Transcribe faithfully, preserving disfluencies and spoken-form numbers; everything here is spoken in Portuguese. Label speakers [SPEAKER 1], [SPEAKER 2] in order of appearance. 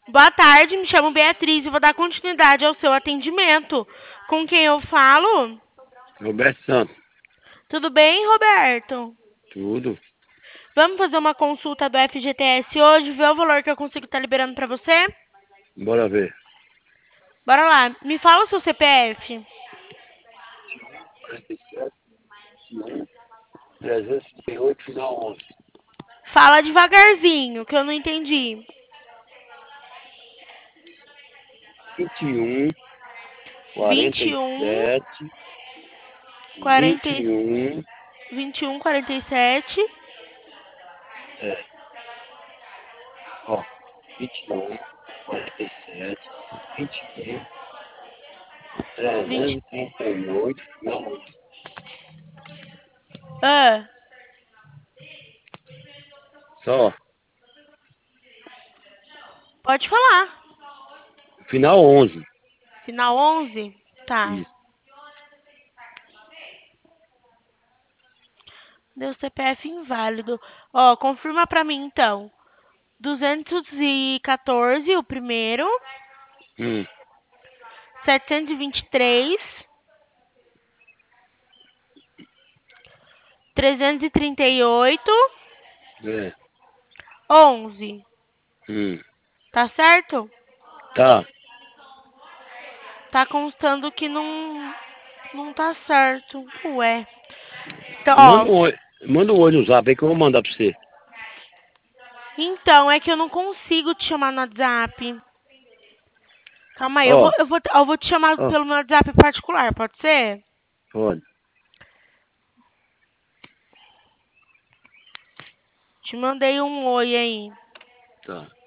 [SPEAKER 1] Boa tarde, me chamo Beatriz e vou dar continuidade ao seu atendimento. Com quem eu falo?
[SPEAKER 2] Roberto Santos.
[SPEAKER 1] Tudo bem, Roberto?
[SPEAKER 2] Tudo.
[SPEAKER 1] Vamos fazer uma consulta do F G T S hoje, ver o valor que eu consigo estar liberando para você?
[SPEAKER 2] Bora ver.
[SPEAKER 1] Bora lá, me fala o seu C P F.
[SPEAKER 2] quarenta e sete, trezentos e trinta e oito, final onze.
[SPEAKER 1] Fala devagarzinho, que eu não entendi.
[SPEAKER 2] vinte e um, quarenta
[SPEAKER 1] vinte
[SPEAKER 2] e
[SPEAKER 1] e um,
[SPEAKER 2] sete,
[SPEAKER 1] quarenta,
[SPEAKER 2] vinte e um,
[SPEAKER 1] vinte e um, quarenta e sete,
[SPEAKER 2] é, ó, vinte e um, quarenta e sete, vinte e um,
[SPEAKER 1] vinte.
[SPEAKER 2] trezentos e trinta e oito, final onze.
[SPEAKER 1] Ah,
[SPEAKER 2] Só,
[SPEAKER 1] pode falar.
[SPEAKER 2] final onze.
[SPEAKER 1] Final onze? Tá.
[SPEAKER 2] Isso.
[SPEAKER 1] Deu C P F inválido. Ó, confirma pra mim então. duzentos e quatorze, o primeiro.
[SPEAKER 2] Hum,
[SPEAKER 1] setecentos e vinte e três. trezentos e trinta e oito.
[SPEAKER 2] é,
[SPEAKER 1] onze.
[SPEAKER 2] hum,
[SPEAKER 1] Tá certo?
[SPEAKER 2] tá.
[SPEAKER 1] Tá constando que não, não tá certo. Ué. Então,
[SPEAKER 2] Manda
[SPEAKER 1] ó.
[SPEAKER 2] um oi, manda um oi no zap aí que eu vou mandar pra você.
[SPEAKER 1] Então, é que eu não consigo te chamar no WhatsApp. Calma aí, eu vou,
[SPEAKER 2] Ó,
[SPEAKER 1] eu vou, eu vou te chamar
[SPEAKER 2] ó,
[SPEAKER 1] pelo meu WhatsApp particular, pode ser?
[SPEAKER 2] pode.
[SPEAKER 1] Te mandei um oi aí.
[SPEAKER 2] Tá.